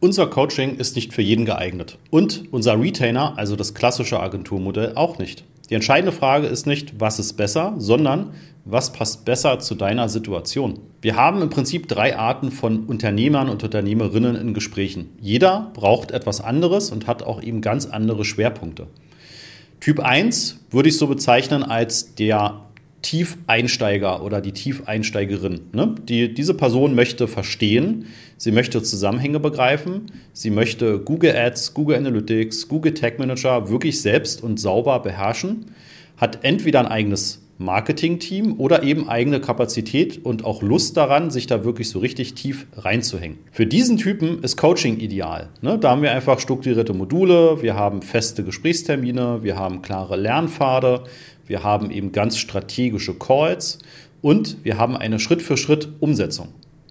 Unser Coaching ist nicht für jeden geeignet. Und unser Retainer, also das klassische Agenturmodell, auch nicht. Die entscheidende Frage ist nicht, was ist besser, sondern was passt besser zu deiner Situation. Wir haben im Prinzip 3 Arten von Unternehmern und Unternehmerinnen in Gesprächen. Jeder braucht etwas anderes und hat auch eben ganz andere Schwerpunkte. Typ 1 würde ich so bezeichnen als der Tiefeinsteiger oder die Tiefeinsteigerin. Diese Person möchte verstehen, sie möchte Zusammenhänge begreifen, sie möchte Google Ads, Google Analytics, Google Tag Manager wirklich selbst und sauber beherrschen, hat entweder ein eigenes Marketing-Team oder eben eigene Kapazität und auch Lust daran, sich da wirklich so richtig tief reinzuhängen. Für diesen Typen ist Coaching ideal. Da haben wir einfach strukturierte Module, wir haben feste Gesprächstermine, wir haben klare Lernpfade, wir haben eben ganz strategische Calls und wir haben eine Schritt-für-Schritt-Umsetzung.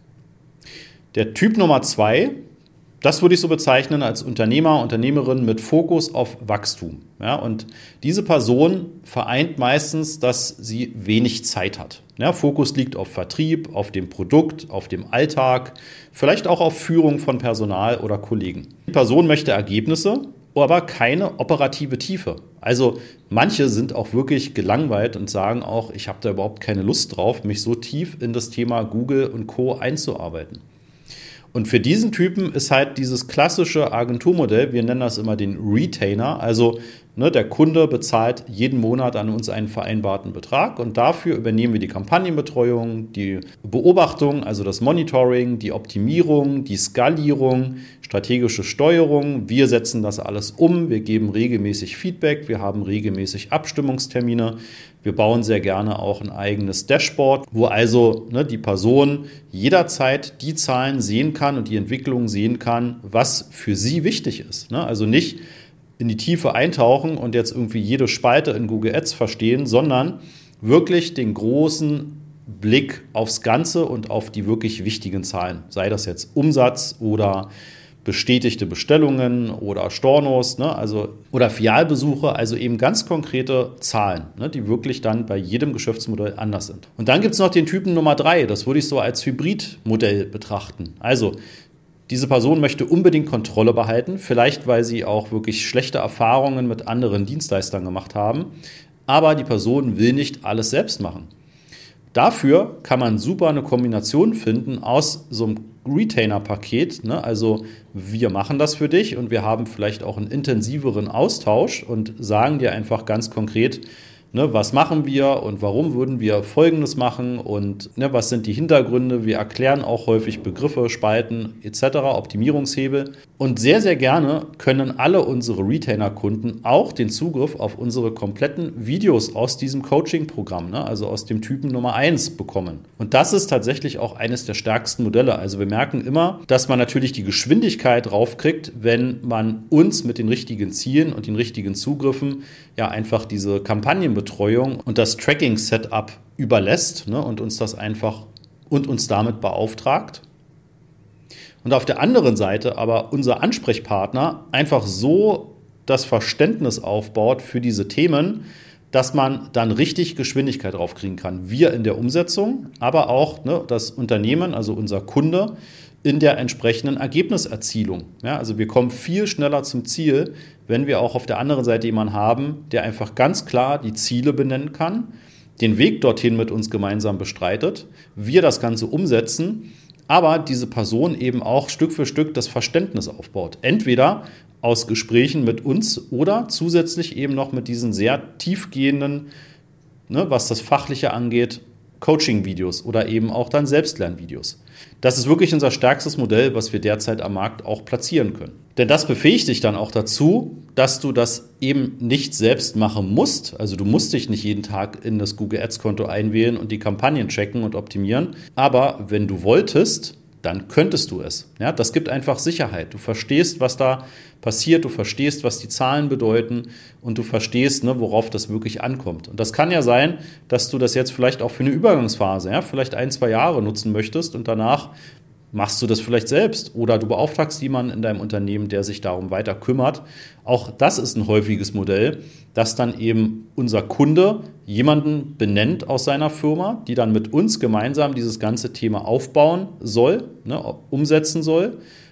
Der Typ Nummer 2, das würde ich so bezeichnen als Unternehmer, Unternehmerin mit Fokus auf Wachstum. Ja, und diese Person vereint meistens, dass sie wenig Zeit hat. Ja, Fokus liegt auf Vertrieb, auf dem Produkt, auf dem Alltag, vielleicht auch auf Führung von Personal oder Kollegen. Die Person möchte Ergebnisse, aber keine operative Tiefe. Also manche sind auch wirklich gelangweilt und sagen auch, ich habe da überhaupt keine Lust drauf, mich so tief in das Thema Google und Co. einzuarbeiten. Und für diesen Typen ist halt dieses klassische Agenturmodell, wir nennen das immer den Retainer, also der Kunde bezahlt jeden Monat an uns einen vereinbarten Betrag und dafür übernehmen wir die Kampagnenbetreuung, die Beobachtung, also das Monitoring, die Optimierung, die Skalierung, strategische Steuerung. Wir setzen das alles um, wir geben regelmäßig Feedback, wir haben regelmäßig Abstimmungstermine. Wir bauen sehr gerne auch ein eigenes Dashboard, wo also die Person jederzeit die Zahlen sehen kann und die Entwicklung sehen kann, was für sie wichtig ist. Also nicht in die Tiefe eintauchen und jetzt irgendwie jede Spalte in Google Ads verstehen, sondern wirklich den großen Blick aufs Ganze und auf die wirklich wichtigen Zahlen. Sei das jetzt Umsatz oder bestätigte Bestellungen oder Stornos, oder Filialbesuche, also eben ganz konkrete Zahlen, die wirklich dann bei jedem Geschäftsmodell anders sind. Und dann gibt es noch den Typen Nummer 3, das würde ich so als Hybridmodell betrachten. Also diese Person möchte unbedingt Kontrolle behalten, vielleicht weil sie auch wirklich schlechte Erfahrungen mit anderen Dienstleistern gemacht haben, aber die Person will nicht alles selbst machen. Dafür kann man super eine Kombination finden aus so einem Retainer-Paket, also wir machen das für dich und wir haben vielleicht auch einen intensiveren Austausch und sagen dir einfach ganz konkret, was machen wir und warum würden wir Folgendes machen und was sind die Hintergründe. Wir erklären auch häufig Begriffe, Spalten etc., Optimierungshebel. Und sehr, sehr gerne können alle unsere Retainer-Kunden auch den Zugriff auf unsere kompletten Videos aus diesem Coaching-Programm, also aus dem Typen Nummer 1 bekommen. Und das ist tatsächlich auch eines der stärksten Modelle. Also wir merken immer, dass man natürlich die Geschwindigkeit raufkriegt, wenn man uns mit den richtigen Zielen und den richtigen Zugriffen einfach diese Kampagnenbetreuung und das Tracking-Setup überlässt und uns das einfach und uns damit beauftragt. Und auf der anderen Seite aber unser Ansprechpartner einfach so das Verständnis aufbaut für diese Themen, dass man dann richtig Geschwindigkeit draufkriegen kann. Wir in der Umsetzung, aber auch das Unternehmen, also unser Kunde, in der entsprechenden Ergebniserzielung. Also wir kommen viel schneller zum Ziel, wenn wir auch auf der anderen Seite jemanden haben, der einfach ganz klar die Ziele benennen kann, den Weg dorthin mit uns gemeinsam bestreitet, wir das Ganze umsetzen, aber diese Person eben auch Stück für Stück das Verständnis aufbaut. Entweder aus Gesprächen mit uns oder zusätzlich eben noch mit diesen sehr tiefgehenden, was das Fachliche angeht, Coaching-Videos oder eben auch dann Selbstlernvideos. Das ist wirklich unser stärkstes Modell, was wir derzeit am Markt auch platzieren können. Denn das befähigt dich dann auch dazu, dass du das eben nicht selbst machen musst. Also du musst dich nicht jeden Tag in das Google Ads Konto einwählen und die Kampagnen checken und optimieren. Aber wenn du wolltest, dann könntest du es. Das gibt einfach Sicherheit. Du verstehst, was da passiert, du verstehst, was die Zahlen bedeuten und du verstehst, worauf das wirklich ankommt. Und das kann ja sein, dass du das jetzt vielleicht auch für eine Übergangsphase, vielleicht 1-2 Jahre nutzen möchtest und danach machst du das vielleicht selbst oder du beauftragst jemanden in deinem Unternehmen, der sich darum weiter kümmert. Auch das ist ein häufiges Modell, dass dann eben unser Kunde jemanden benennt aus seiner Firma, die dann mit uns gemeinsam dieses ganze Thema aufbauen soll, umsetzen soll.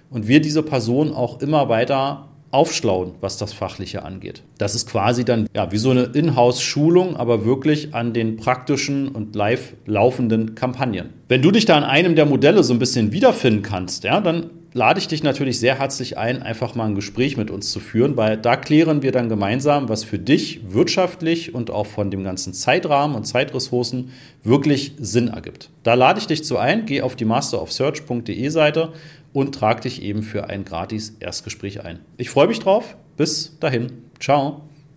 und wir diese Person auch immer weiter aufschlauen, was das Fachliche angeht. Das ist quasi dann wie so eine Inhouse-Schulung, aber wirklich an den praktischen und live laufenden Kampagnen. Wenn du dich da in einem der Modelle so ein bisschen wiederfinden kannst, dann lade ich dich natürlich sehr herzlich ein, einfach mal ein Gespräch mit uns zu führen, weil da klären wir dann gemeinsam, was für dich wirtschaftlich und auch von dem ganzen Zeitrahmen und Zeitressourcen wirklich Sinn ergibt. Da lade ich dich zu ein, geh auf die masterofsearch.de Seite und trag dich eben für ein gratis Erstgespräch ein. Ich freue mich drauf. Bis dahin. Ciao.